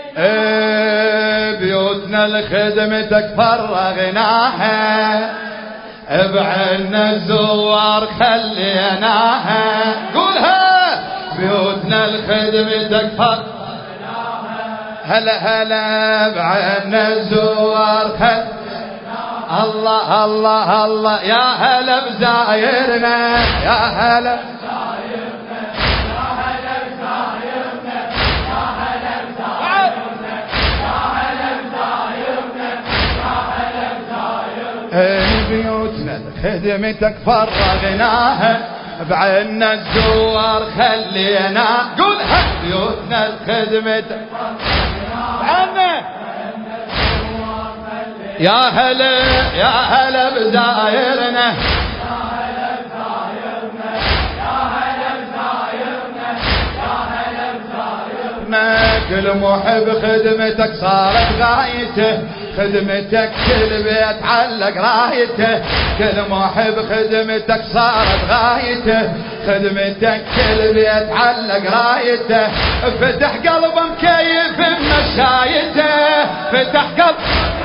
بيوتنا لخدمتك فرغناها، بعنا الزوار خليناها. قولها. بيوتنا لخدمتك فرغناها، هلا هلا بعنا الزوار خليناها. الله الله الله يا هلا بزايرنا، يا هلا بزايرنا، يا هلا بزايرنا، يا هلا بزايرنا، يا هلا بزايرنا، يا هلا بزايرنا. بيوتنا خدمتك فرغناها، بعنا الزوار خلينا. قولها. بيوتنا خدمتك فرغناها، يا هلا يا هلا بزايرنا، يا هلا بزايرنا، يا هلا بزايرنا، يا هلا بزايرنا. كل محب خدمتك صارت غايته، خدمتك كل بيت علق رايته. كل محب خدمتك صارت غايته، خدمتك كل بيت علق رايته. فتح قلبه مكيف بمشايته، فتح قلبه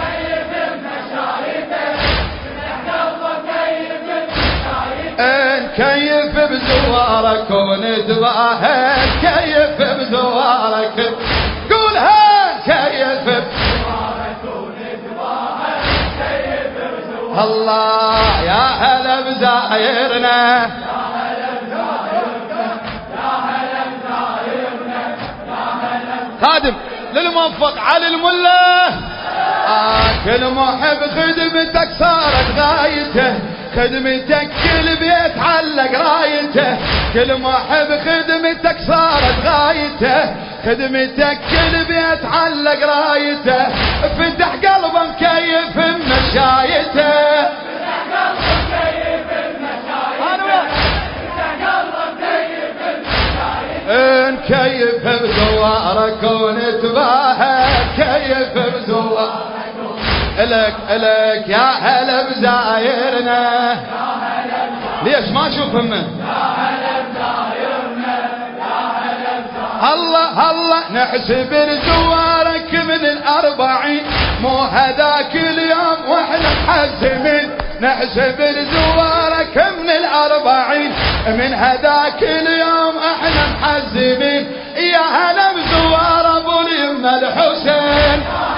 نكيف بزوارك ونتباهى، نكيف بزوارك. قولها. نكيف بزوارك ونتباهى، نكيف بزوارك. الله يا هلا بزايرنا، يا هلا بزايرنا، يا هلا بزايرنا، يا هلا. خادم للموفق علي الملا. كل محب خدمتك صارت غايته، خدمتك كل بيت علق رايته. كل محب خدمتك صارت غايته، خدمتك كل بيت علق رايته. فتح قلبه مكيف بمشايته، فتح قلبه مكيف بمشايته، فتح قلبه مكيف بمشايته. نكيف بزوارك ونتباهى، نكيف بزوارك. إلك إلك يا هلا بزايرنا، يا هلا بزايرنا. ليش ما أشوف همه؟ يا هلا بزايرنا، يا هلا بزايرنا. الله الله نحسب زوارك من الأربعين، مو هذاك اليوم وإحنا محزمين. نحسب زوارك من الأربعين، من هذاك اليوم إحنا محزمين. يا هلا بزوار أبو اليمة الحسين،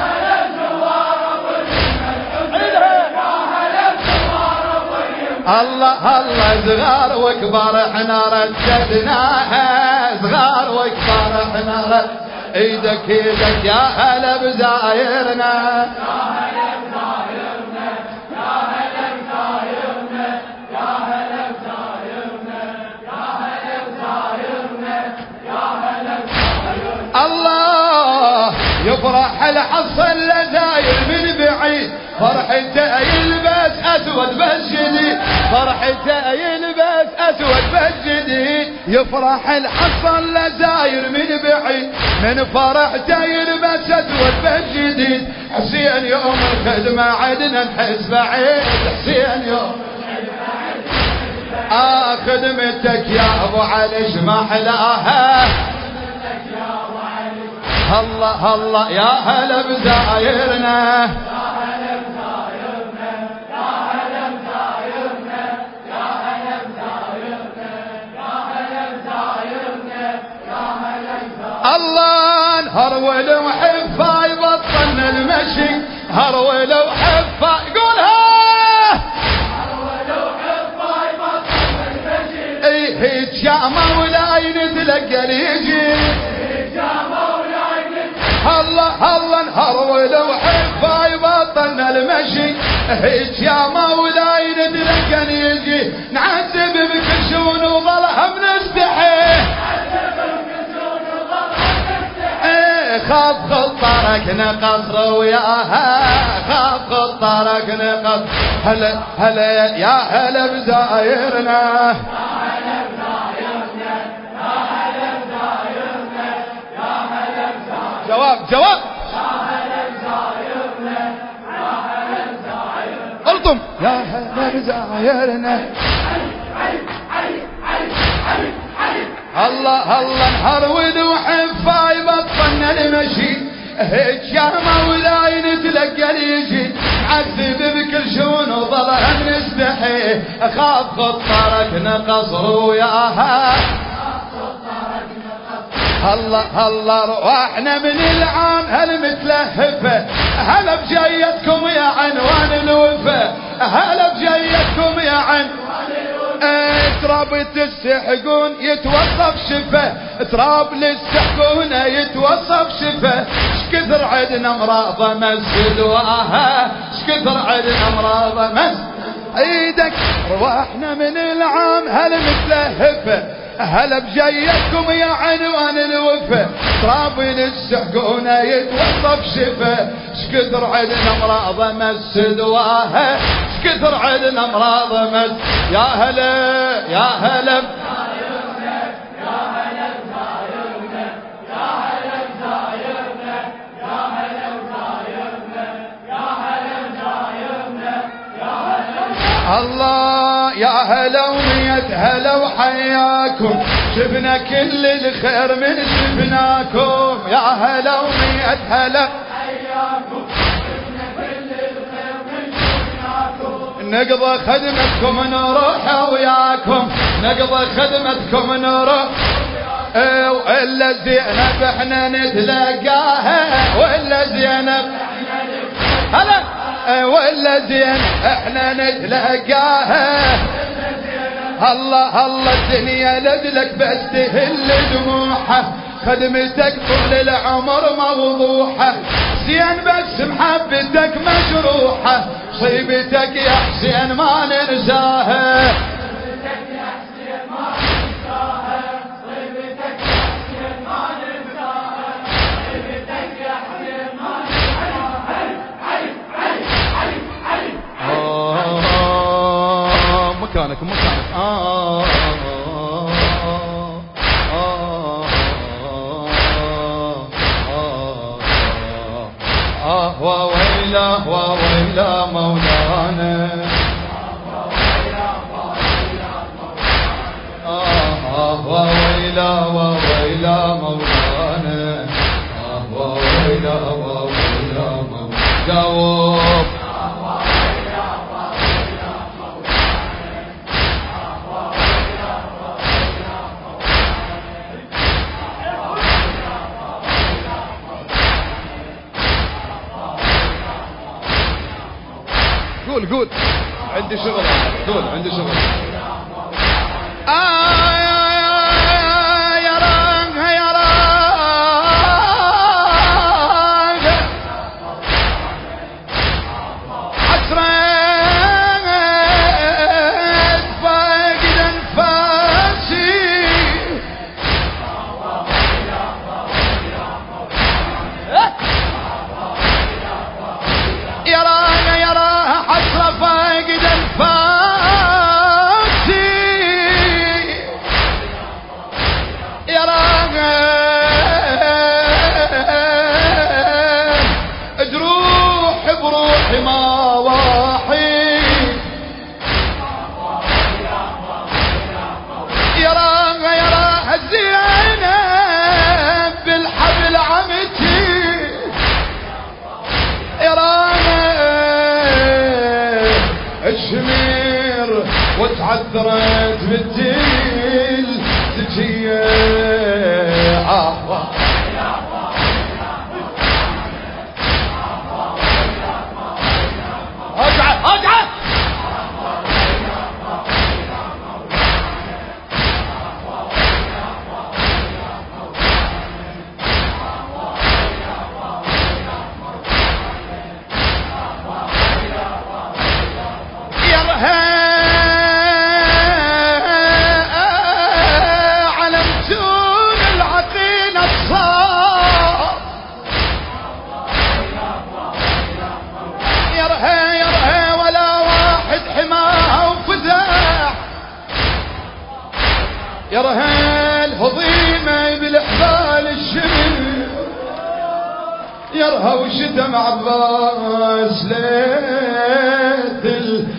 الله الله. صغار وكبار احنا رددناها، صغار وكبار احنا رد. ايدك ايدك يا هلا بزايرنا، يا هلا بزايرنا، يا هلا بزايرنا، يا هلا بزايرنا، يا هلا بزايرنا، يا هلا بزايرنا. الله يفرح الحصن لزاير من بعيد، فرحته يلبس اسود بس جديد، فرحته يلبس اسود بس جديد. يفرح الحصن لزاير من بعيد، من فرحته يلبس اسود بس جديد. حسين يوم الخدمة عدنا نحس بعيد، حسين يوم خدمتك يا ابو علي ما احلاها. الله الله يا هلا بزايرنا، يا هلا بزايرنا، يا هلا بزايرنا، يا هلا بزايرنا، يا هلا بزايرنا، يا هلا بزايرنا. الله نهرول وحفا يبطلنا المشي، هرول وحفا. قولها. هرول وحفا يبطلنا المشي. هيك شامة ولا ينتلقى ليجي، الله الله نهرول وحفا يبطلنا المشي. هيك يا مولاي ندرك يجي، نعذب بكشون وظلها بنستحي. خاف خطرك نقصر وياها، خاف خطرك نقصر. هلا هلا يا هلا بزايرنا، جواب جواب. قلتم يا هلا بزايرنا. الله الله نهرود وحفا يبطلنا المشي. هيك يا مولاي نتلقى اليجي عذب بكل شون وظلها نستحي اخاف خطرك نقصر وياها هلا رواحنا من العام هل متلهفة هلا بجيتكم يا عنوان الوفا هلا بجيتكم يا عنوان الوفا تراب تستحقون يتوصف شفة تراب للسحقون يتوصف شفة شكثر عدنا امراض مسد واها شكثر عدنا امراض مسد ايدك رواحنا من العام هل متلهفة هلا بجيتكم يا عنوان الوفا تراب للسحقون يتوصف شفا شكثر عدنا امراض مسد واها شكثر عدنا امراض مسد يا هلا يا هلا الله يا هلا ومية هلا وحياكم شفنا كل الخير من شفناكم يا هلا ومية هلا حياكم شفنا كل الخير من شفناكم نقضى خدمتكم نروح وياكم نقضى خدمتكم نروح وإلا زينب احنا نتلقاها وإلا زينب هلا ولا زين احنا نتلقاها الله الدنيا لذلك بس تهل دموعها خدمتك طول العمر موضوحة زين بس محبتك مجروحة صيبتك يا حسين ما ننساها مكانك وويلا مولانا وويلا مولانا وويلا مولانا جاوب قول عندي شغل قول عندي شغل يا رانغ حسرت فاقد انفاسي يا رانغ حسرة فاقد انفاسي يا راغب جروح بروحي ما واحد يا راغب زينب بالحبل عمتي يا راغب الشمير وتعذرت بالديل تجي اقعد علمتون العقيل الصار يرهى ولا واحد حماها وفزاح يرهى الهضيمة بالحبال الشمل يرهى وشتم عباس ليث